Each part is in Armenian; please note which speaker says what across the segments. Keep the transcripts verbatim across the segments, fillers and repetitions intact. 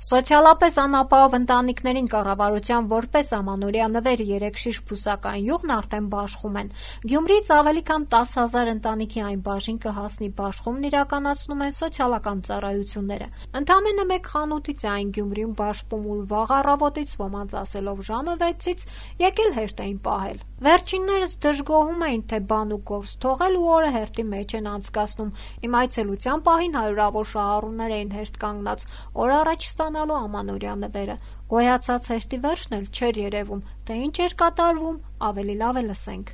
Speaker 1: Սոցիալապես անապահով ընտանիքներին կառավարության որպես ամանորյա նվեր երեք շիշ բուսական յուղն արդեն բաշխում են։ Գյումրիից ավելի քան տասը հազար ընտանիքի այն բաժին կհասնի բաշխումն իրականացնում են սոցիալական ծառայությունները։ Ընդամենը մեկ խանութից է այն Գյումրիում բաշխվում, ուր վաղ առավոտից ոմանց ասելով ժամը վեցից եկել հերթ էին պահել։ Վերջիններս դժգոհում էին, թե բան ու գործ թողել ու օրը հերթի մեջ են անցկացնում։ Իմ այցելության պահին հարյուրավոր շահառուներ էին հերթ կանգնած օր առաջ ստանալու ամանորյա նվերը։ Գոյացած հերթի վերջն էլ չէր երևում, թե ինչ էր կատարվում, ավելի լավ է լսենք։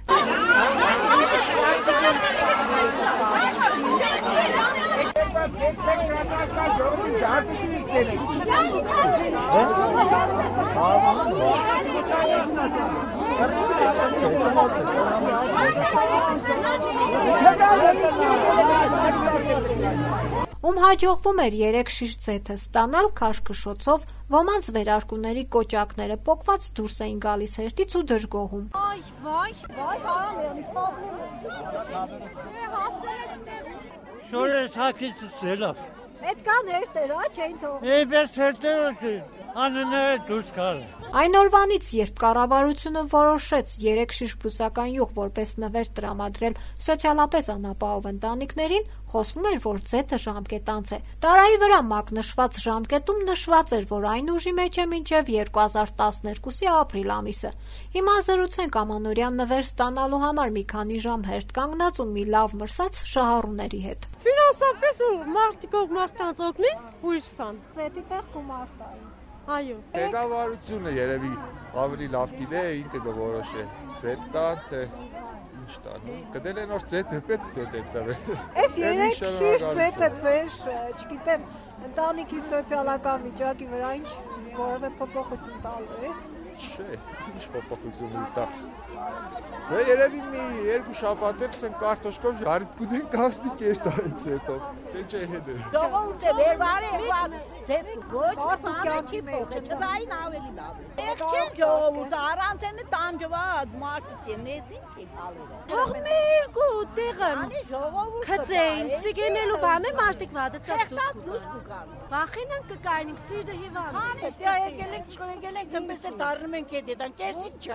Speaker 1: Ում հաջողվում էր երեք շիշ ձեթը ստանալ քաշքշոցով, ոմանց վերարկուների կոճակները պոկված դուրս էին գալիս հերթից ու դժգոհում։
Speaker 2: Վայ, վայ, վայ,
Speaker 3: Շորես հակից սելավ։
Speaker 2: Պետքան հերթեր, ա, չէին թողում։
Speaker 3: Էպես հերթեր անները դուրս գալը։
Speaker 1: Այն օրվանից, երբ կառավարությունը որոշեց երեք շիշ բուսական յուղ որպես նվեր տրամադրել սոցիալապես անապահով ընտանիքներին, խոսվում էր, որ ձեթը ժամկետանց է։ Տարայի վրա մակնշված ժամկետում նշված էր, որ այն ուժի մեջ է մինչև երկու հազար տասներկուսի ապրիլ ամիսը։ Հիմա զրուցենք ամանորյա նվեր ստանալու համար մի քանի ժամ հերթ կանգնած ու մի լավ մրսած շահառուների հետ։
Speaker 2: Ֆինանսապես ու մարդիկով մարդկանց օգնի, ուրիշ բան։
Speaker 1: Ձեթի տեղ գումարտային։
Speaker 2: Այո։
Speaker 4: Ղեկավարությունը երևի ավելի լավ գիտե, ինքը կորոշե ձեթ տան, թե ինչ տան։ Գտել են որ ձեթը պետք ձեթ է տվել։
Speaker 5: Այս երեք շիշ ձեթը ձեր, չգիտեմ, ընտանիքի սոցիալական վիճակի վրա ինչ որևէ փոփոխություն տալու է։
Speaker 4: Չէ, ինչ փոփոխություն տա։ Դե երևի մի երկու շաբաթ էլ սեն կարտոշկով ժարիտ կուտեն կասնի կես տայից հետո։ Թե չէ հետ է։
Speaker 6: Ժողովուրդ է վերվարե վան ձեթ ոչ բանը չի փոխը, չդային ավելի լավ է։ Եք չէ ժողովուրդ առանց են տանջված մարդիկ են, ես ինչ է հալերը։
Speaker 2: Թող մեր գու տեղը։
Speaker 6: Անի ժողովուրդ
Speaker 2: Քծեին, սիգենելու բանը մարդիկ վադացած
Speaker 6: դուս կգան։
Speaker 2: Վախենան կկայնիկ սիրտը հիվանդ։
Speaker 6: Անի դե եկել եք եկել եք դեմպես է դառնում ենք հետեդան, կես ինչա։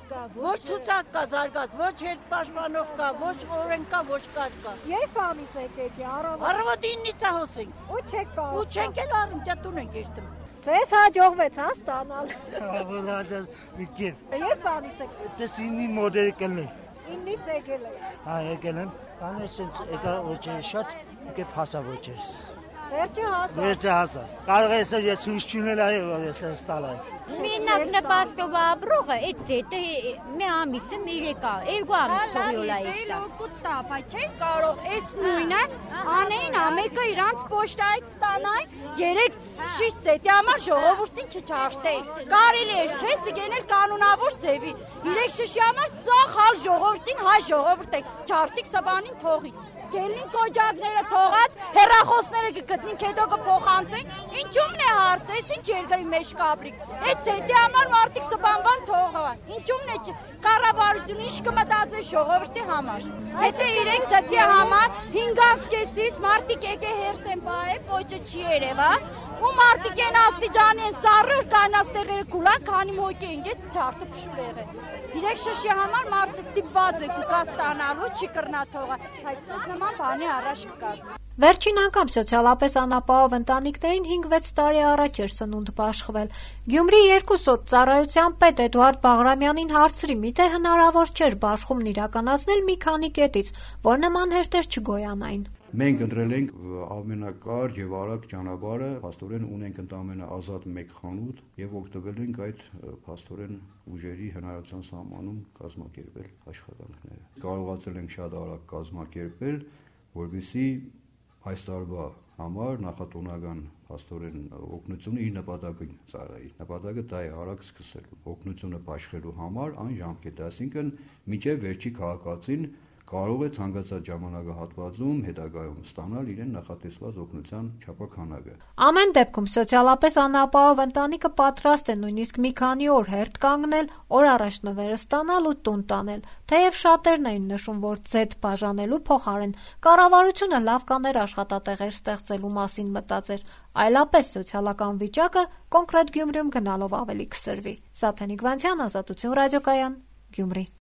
Speaker 6: Ոչ ցուցակ կա զարգաց, ոչ հետ պաշտպանող կա, ոչ օրենք կա, ոչ կար կա։
Speaker 5: Երբ ամից եկեք, առավոտ։
Speaker 6: Առավոտ իննից է հոսենք։
Speaker 5: Ու չեք կարող։
Speaker 6: Ու չենք էլ առում, դե տուն ենք երթում։
Speaker 5: Ձեզ հաջողվեց, հա, ստանալ։
Speaker 3: Ահա մի կերպ։
Speaker 5: Երբ ամից եք։
Speaker 3: Դες ինի մոդել կլնի։
Speaker 5: Իննից եկել եք։
Speaker 3: Հա, եկել եմ։ Կանե սենց եկա ոչե շատ կե փասա ոչես։
Speaker 5: Վերջը հասա։
Speaker 3: Վերջը հասա։ Կարող է ես հույս չունել այ որ ես ստալա։
Speaker 7: Մենակ նպաստով ապրողը այդ ձետը մի ամիսը մերեկա, երկու ամիս թողյոլա էստա։
Speaker 2: Կուտա, բայց չեն կարող այս նույնը անեին ամեկը իրանց պոշտայից ստանային, երեք շիշ ձետի համար ժողովուրդին չչարժտեին։ Կարելի էր, չէ, սիգենել կանոնավոր ձևի։ Երեք շիշի համար սաղ հալ ժողովուրդին հայ ժողովուրդ է, չարտիկ սաբանին թողի։ Գելին կոջակները թողած, հեռախոսները կգտնին, հետո կփոխանցեն։ Ինչումն է հարցը, այս ինչ երկրի մեջ կապրիկ։ Այդ ձետի համար մարդիկ սպանվան թողվա։ Ինչումն է կառավարությունը ինչ կմտածի ժողովրդի համար։ Հետո երեք ձետի համար հինգանց կեսից մարդիկ եկե հերթ են բայե, պոճը չի երևա։ Ու մարդիկ են աստիճանի են սառը կանաստեղերը կուլան, քանի մոյք են գետ չարտը փշուր եղել։ Երեք շշի համար մարդը ստիպված է կուկա ստանալու, չի կրնա թողա, բայց պես նման բանի առաջ կկա։
Speaker 1: Վերջին անգամ սոցիալապես անապահով ընտանիքներին հինգ-վեց տարի առաջ էր սնունդ բաշխվել։ Գյումրի երկու սոցծառայության պետ Էդուարդ Բաղրամյանին հարցրի, միթե հնարավոր չէր բաշխումն իրականացնել մի քանի կետից, որ նման հերթեր չգոյանային։
Speaker 8: Մենք ընտրել ենք ամենակարճ եւ արագ ճանապարհը, փաստորեն ունենք ընդամենը ազատ մեկ խանութ եւ օգտվել ենք այդ փաստորեն ուժերի հնարավորության սահմանում կազմակերպել աշխատանքները։ Կարողացել ենք շատ արագ կազմակերպել, որովհետեւ այս տարվա համար նախատոնական փաստորեն օգնությունը իր նպատակին ծառայի։ Նպատակը դա է արագ սկսել օգնությունը բաշխելու համար այն ժամկետը, այսինքն մինչև վերջի քաղաքացին կարող է ցանկացած ժամանակահատվածում հետագայում ստանալ իրեն նախատեսված օգնության չափաքանակը։
Speaker 1: Ամեն դեպքում սոցիալապես անապահով ընտանիքը պատրաստ է նույնիսկ մի քանի օր հերթ կանգնել, օր առաջ նվերը ստանալ ու տուն տանել, թեև շատերն էին նշում, որ ձեթ բաժանելու փոխարեն կառավարությունը լավ կաներ աշխատատեղեր ստեղծելու մասին մտածեր, այլապես սոցիալական վիճակը կոնկրետ Գյումրիում գնալով ավելի կսրվի։ Սաթենիկ Վանցյան, Ազատություն ռադիոկայան, Գյումրի։